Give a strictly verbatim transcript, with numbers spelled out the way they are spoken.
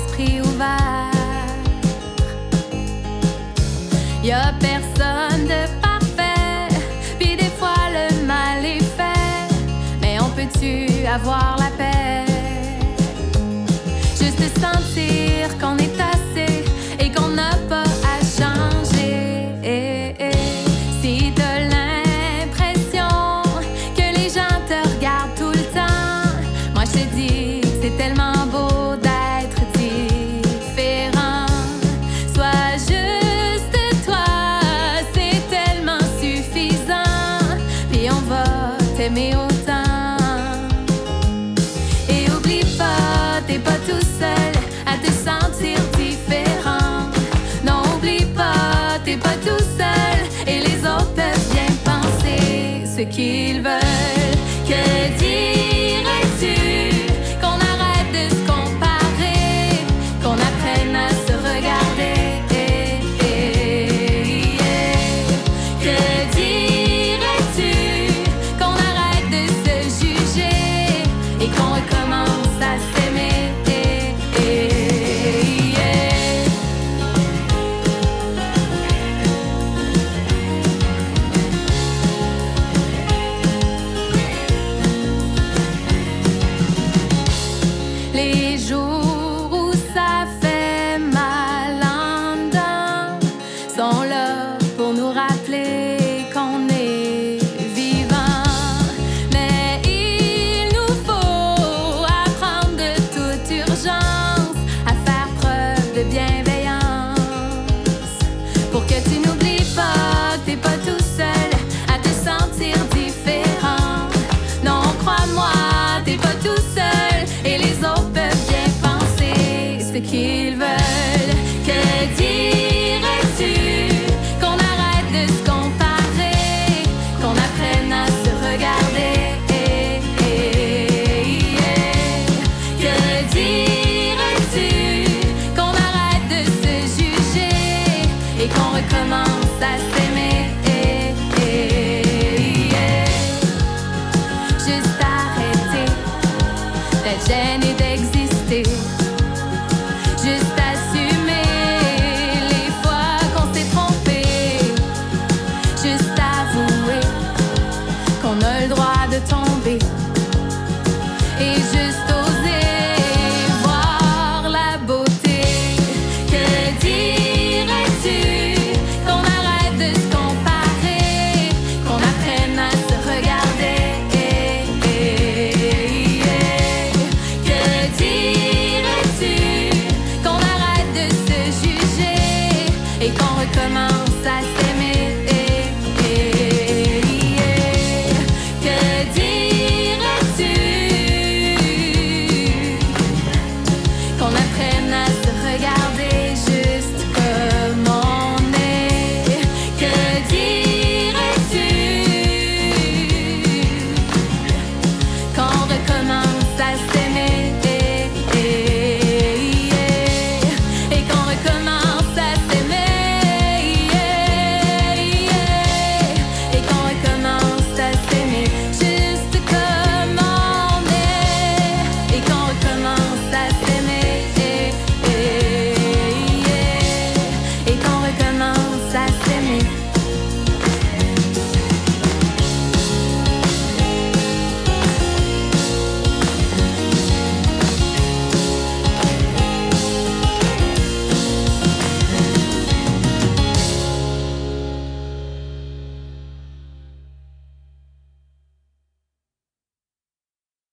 l'esprit ouvert. Y a personne de parfait, puis des fois le mal est fait, mais on peut-tu avoir la paix? Juste sentir qu'on est assez et qu'on n'a pas à changer. Si t'as l'impression que les gens te regardent tout le temps, moi je te dis que c'est tellement beau d'être différent. Sois juste toi, c'est tellement suffisant, puis on va t'aimer autant. Et oublie pas, t'es pas tout seul à te sentir différent. Non, oublie pas, t'es pas tout seul et les autres peuvent bien penser ce qu'ils veulent. Que dirais-tu qu'on arrête de se comparer, qu'on apprenne à se regarder? Que dirais-tu qu'on arrête de se juger et qu'on recommence à s'aimer? Les jours